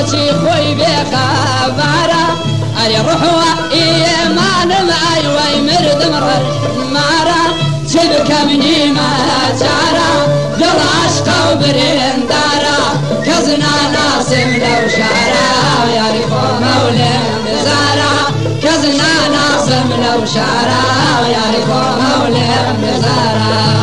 بوشي خوي بخبارة أري روحوا إيمان معي ويمرد مرر مارا شبك مني ما جارا دل عشق وبرين دارا كزنا ناسم لو شارا يعرفوا مولين بزارا كزنا ناسم لو شارا يعرفوا مولين بزارا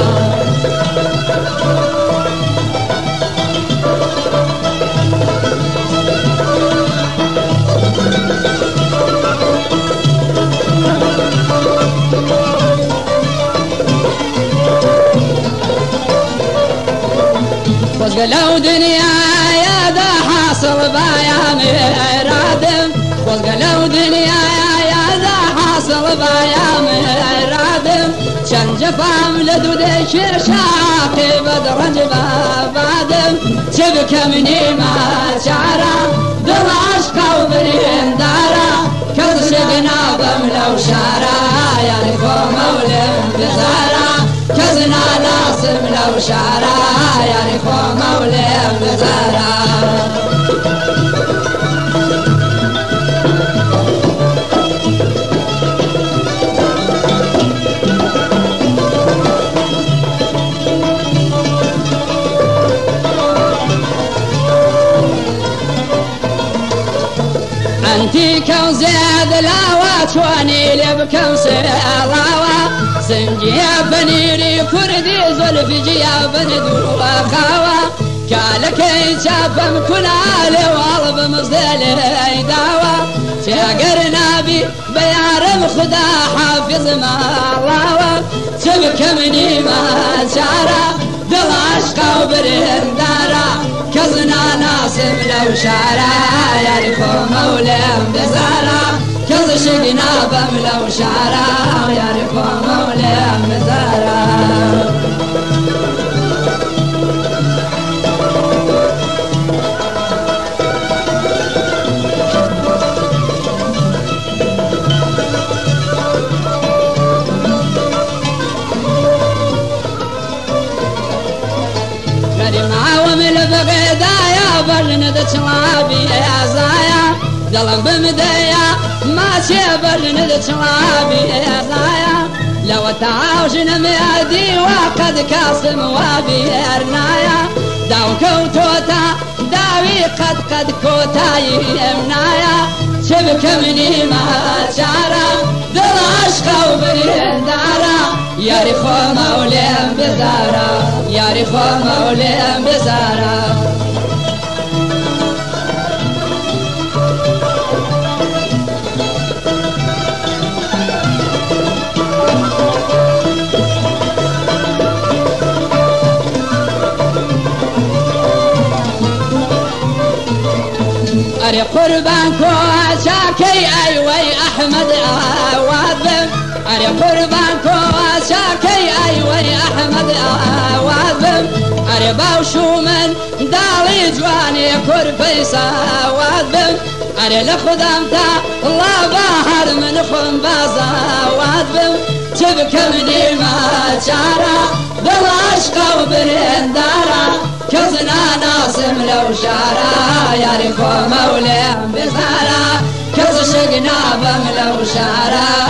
لو دنيا يا ذا حاصل بايا مرادم لو دنيا يا ذا حاصل بايا مرادم شن جفام لدودش شاقي بدرج بادم شبك مني ما شعرا دل عشق وبرين دارا كز شقنا بملو شارا يعرفوا مولم بزارا كزنا ناصم لو شارا يعرفوا مولم بزارا انتي كوزاد لاوات واني لبكم سلاوا سنجي بنيري كردي زلف جيا بندو خاوا كالك يشافم كلالي والب مصدل داوا شاقر نبي بيارم خدا حافظ ما الله سبك مني ما شارا دل عشق وبرين دارا كزنا ناسم لو شارا يعرفوا مولم بزارا كز شقنا بملو شارا يعرفوا مولم بزارا بلند تلابي يا زايا دلم بمدايا ما بلند تلابي يا زايا لو تعاوشنا ميادي وقد كاسم وابي ارنايا داو كوتوتا داوي قد كوتا يمنايا شبك مني ما شارا دل عشق وبرين دارا يعرفوا مولين بزارا يعرفوا مولين بزارا أري قربانكو شاكي أيوي أحمد أواذب أري قربانكو شاكي أيوي أحمد أواذب أري باوشو من دالي جواني كرفيسا أواذب أري لخدمتا الله باهر من خنبازا أواذب شبك مني ما شارا دل عشق وبرين دارا كزنا ناصم لو شارا يعرفوا مولم بزارا كز شقنا بملو شارا